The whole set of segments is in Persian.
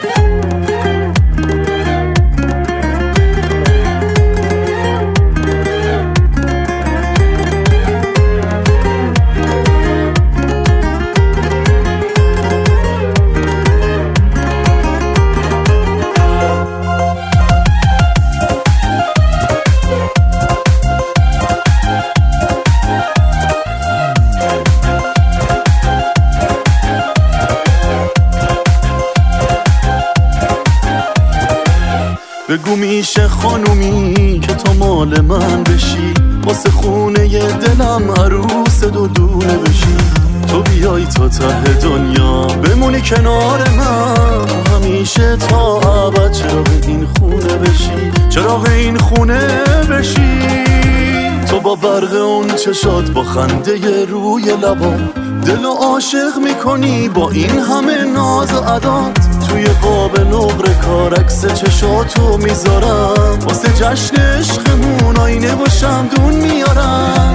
بگو میشه خانومی که تو مال من بشی، واسه خونه دلم عروس دو دونه بشی. تو بیای تا ته دنیا بمونی کنار من، همیشه تا ابد چراغ این خونه بشی، چراغ این خونه بشی. تو با برق اون چشات، با خنده روی لبام، دلو عاشق میکنی با این همه ناز و عدات. توی قاب نقره کار عکس چشاتو میذارم، واسه جشن عشقمون آینه و شمدون میارم.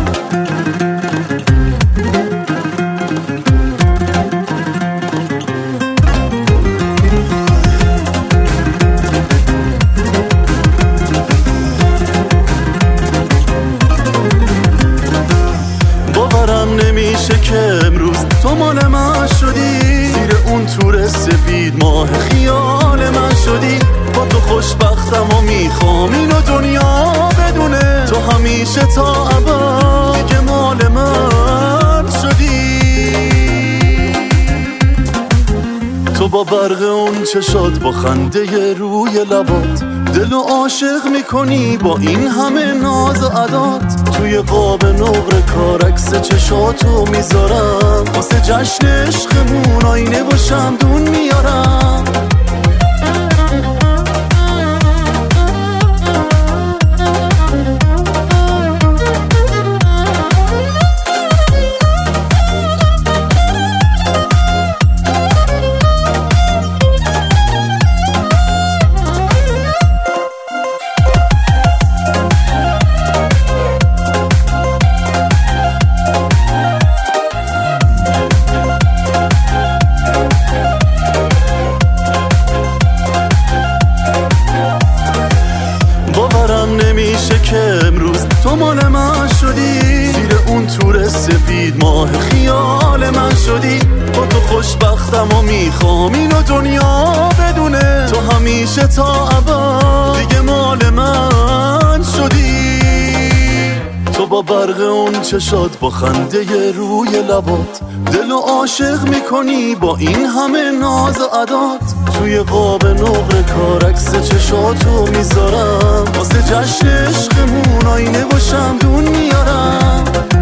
باورم نمیشه که امروز تو مال من شدی، زیر اون تور سفید ماه خیال من شدی. با تو خوشبختم و میخوام اینو دنیا بدونه، تو همیشه تا ابد دیگه مال من شدی. تو با برق اون چشات، با خنده روی لبات، دلو عاشق میکنی با این همه ناز و عدات. توی قاب نقره کار عکس چشاتو میذارم، واسه جشن عشقمون آینه و شمدون میارم. نمیشه که امروز تو مال من شدی، زیر اون تور سفید ماه خیال من شدی. با تو خوشبختم و میخوام اینو دنیا بدونه، تو همیشه تا ابد دیگه مال من شدی. تو با برق اون چشات، با خنده روی لبات، دلو عاشق میکنی با این همه ناز و عدات. توی قاب نقره کار عکس چشاتو میذارم، واسه جشن عشقمون آینه و شمدون میارم.